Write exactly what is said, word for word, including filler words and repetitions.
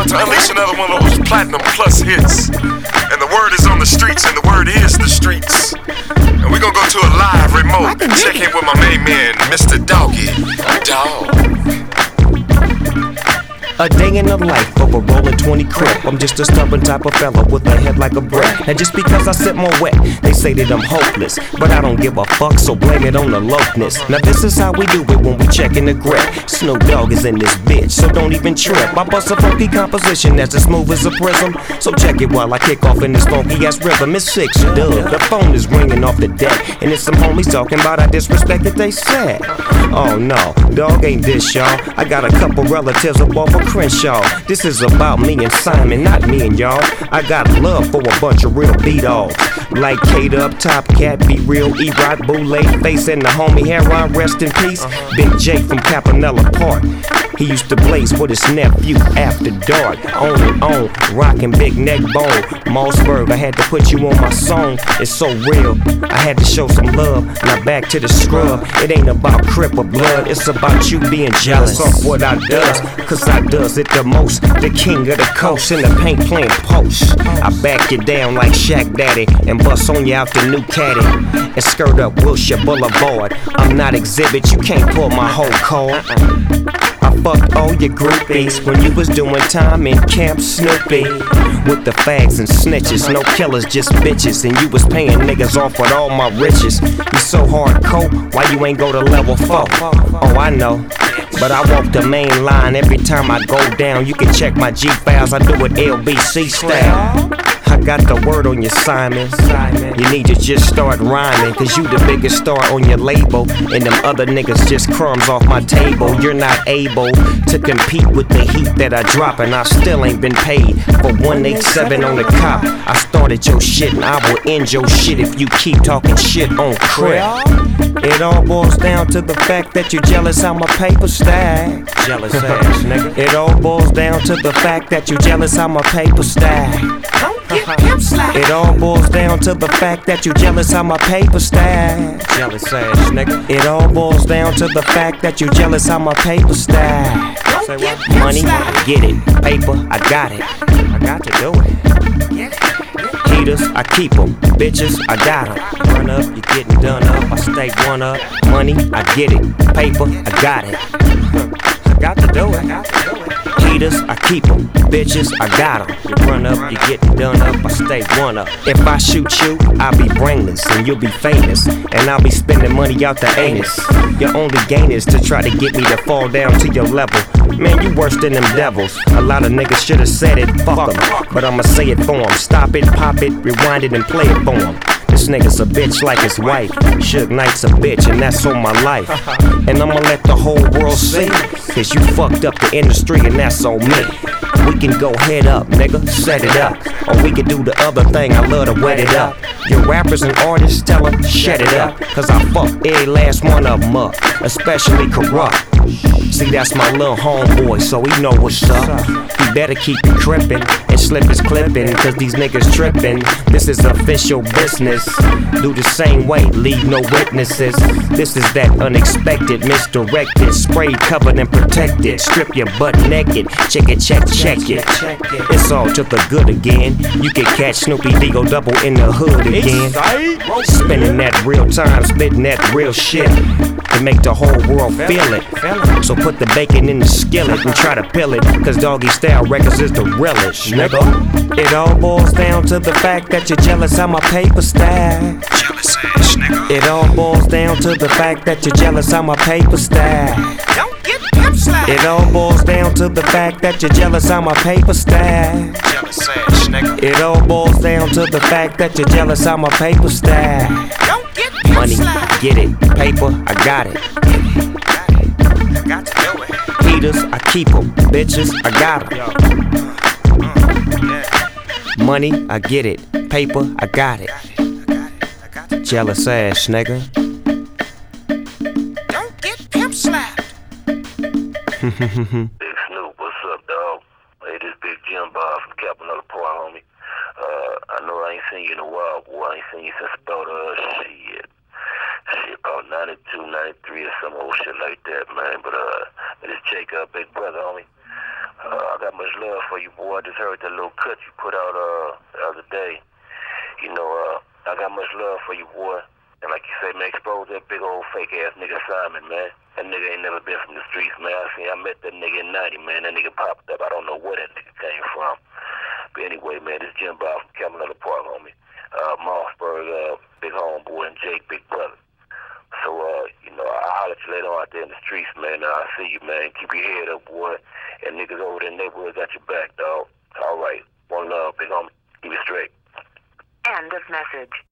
to unleash another one of those platinum plus hits. And the word is on the streets, and the word is the streets. And we're gonna go to a live remote and check in with my main man, Mister Doggy. Dog. A day in the life of a rollin' twenty crip. I'm just a stubborn type of fella with a head like a brick. And just because I sit more wet, they say that I'm hopeless. But I don't give a fuck, so blame it on the lowness. Now this is how we do it when we checkin' the grip. Snoop Dogg is in this bitch, so don't even trip. I bust a funky composition that's as smooth as a prism. So check it while I kick off in this funky ass rhythm. It's six dub, the phone is ringing off the deck, and it's some homies talking about I disrespect that they said. Oh no, dog ain't this, y'all. I got a couple relatives up off of Crenshaw. This is about me and Simon, not me and y'all. I got love for a bunch of real B-dogs like Kate Up, Top Cat, Be Real, E-Rock, Boule, Face, and the homie Heron, rest in peace. Big J from Capanella Park. He used to blaze with his nephew after dark. On and on, rockin' big neck bone. Mossberg, I had to put you on my song. It's so real, I had to show some love. Now back to the scrub. It ain't about crip or blood, it's about you being jealous of what I does. Cause I does it the most. The king of the coast in the paint playing post. I back you down like Shaq Daddy and bust on you out the new caddy and skirt up Wilshire Boulevard. I'm not exhibit, you can't pull my whole card. I fucked all your groupies when you was doing time in Camp Snoopy. With the fags and snitches, no killers, just bitches. And you was paying niggas off with all my riches. You so hardcore, why you ain't go to level four? Oh, I know, but I walk the main line every time I go down. You can check my G-Files, I do it L B C style. I got the word on you, Simon. You need to just start rhyming, cause you the biggest star on your label, and them other niggas just crumbs off my table. You're not able to compete with the heat that I drop, and I still ain't been paid for one eighty-seven on the cop. I started your shit and I will end your shit if you keep talking shit on crib. It all boils down to the fact that you're jealous how my paper stack. Jealous ass nigga. It all boils down to the fact that you're jealous how my paper stack. It all boils down to the fact that you jealous how my paper stack. Jealous ass nigga. It all boils down to the fact that you jealous how my paper stack. Say what? Money, get it. Paper, I got it. I got to do it. Heaters, I keep them. Bitches, I got them. Run up, you getting done up. I stay one up. Money, I get it. Paper, I got it. I got to do it. Heaters, I keep them. Bitches, I got them. You run up, you getting done up, I stay one up. If I shoot you, I'll be brainless and you'll be famous, and I'll be spending money out the anus. Your only gain is to try to get me to fall down to your level. Man, you worse than them devils. A lot of niggas should've said it, fuck them, but I'ma say it for them. Stop it, pop it, rewind it and play it for them. This nigga's a bitch like his wife. Suge Knight's a bitch and that's on my life. And I'ma let the whole world see, cause you fucked up the industry and that's on me. We can go head up, nigga, set it up. Or we can do the other thing, I love to wet it up. Your rappers and artists, tell them, shut it up. Cause I fuck every last one of them up, especially Corrupt. See, that's my little homeboy, so he know what's up. He better keep it crippin' and slip his clippin', cause these niggas trippin'. This is official business. Do the same way, leave no witnesses. This is that unexpected, misdirected, sprayed, covered and protected. Strip your butt naked, check it, check, check it. It's all to the good again. You can catch Snoopy D-O double in the hood again. Spending that real time, spitting that real shit to make the whole world feel it. So put the bacon in the skillet and try to peel it, cause Doggy Style Records is the relish, nigga. It all boils down to the fact that you're jealous how my paper stack. Jealous ass nigga. It all boils down to the fact that you're jealous how my paper stack. Don't get pimp slapped. It all boils down to the fact that you're jealous how my paper stack. Jealous ass nigga. It all boils down to the fact that you're jealous how my paper stack. Don't get pimp Money, slapped. get it. Paper, I got it. I got to do it. Heaters, I keep them. Bitches, I got them. Money, I get it. Paper, I got it. Jealous ass nigga. Don't get pimp slapped. Big Snoop, what's up, dog? Hey, this Big Jim Bob from Capanella Park, homie. Uh, I know I ain't seen you in a while, boy. I ain't seen you since about, uh, shit. Shit, about ninety-two, ninety-three or some old shit like that, man. But, uh, it's Jacob, big brother, homie. Uh, I got much love for you, boy. I just heard that little cut you put out uh, the other day. You know, uh, I got much love for you, boy. And like you say, man, expose that big old fake ass nigga Simon, man. That nigga ain't never been from the streets, man. I seen, I met that nigga in ninety, man. That nigga popped up. I don't know where that nigga came from. But anyway, man, this Jim Bob from Camelot Park, homie. Uh, Mossberg, uh, big homeboy, and Jake, big brother. So, uh, you know, I'll holler at you later on out there in the streets, man. Uh, I see you, man. Keep your head up, boy. And niggas over there in the neighborhood got your back, dog. All right. One love, big homie. Keep it straight. End of message.